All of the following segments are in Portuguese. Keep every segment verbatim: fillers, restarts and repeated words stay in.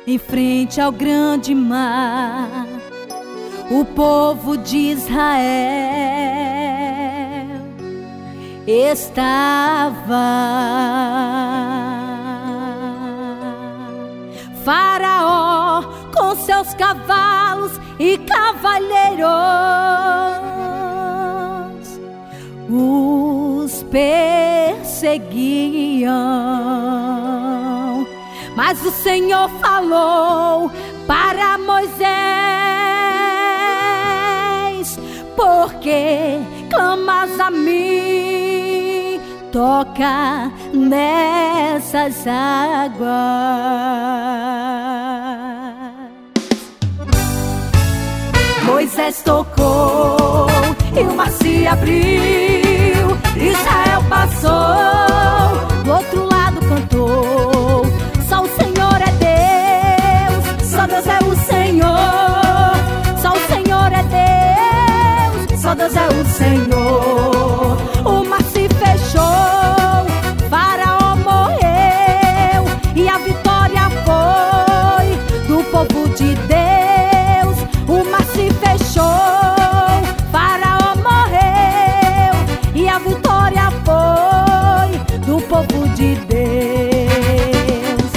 em frente ao grande mar, o povo de Israel estava. Faraó com seus cavalos e cavalheiros os perseguiam, mas o Senhor falou para Moisés: porque clamas a mim, toca nessas águas. Moisés tocou e o mar se abriu, Israel passou, do outro lado cantou: só o Senhor é Deus, só Deus é o Senhor, só o Senhor é Deus, só Deus é o Senhor. O mar se fechou, Faraó morreu e a vitória foi do povo de Deus. O mar se fechou, Faraó morreu e a vitória foi do povo de Deus.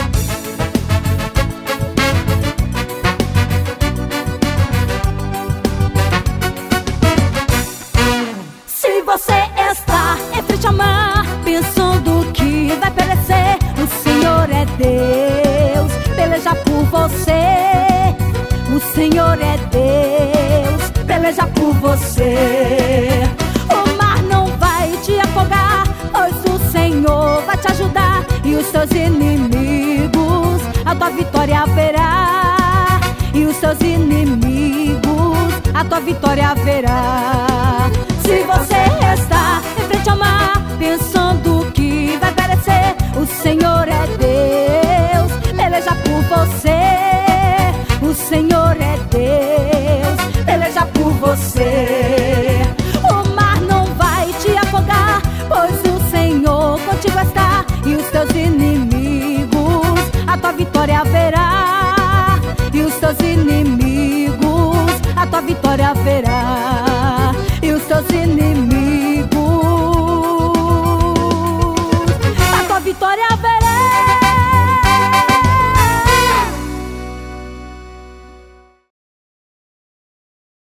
Se você está em frente ao mar, pensando que vai perecer, o Senhor é Deus, peleja por você. O Senhor é Deus, peleja por você. O mar não vai te afogar, pois o Senhor vai te ajudar. E os seus inimigos, a tua vitória verá. E os seus inimigos, a tua vitória verá. Se você está em frente ao mar, pensando que vai perecer, o Senhor é Deus,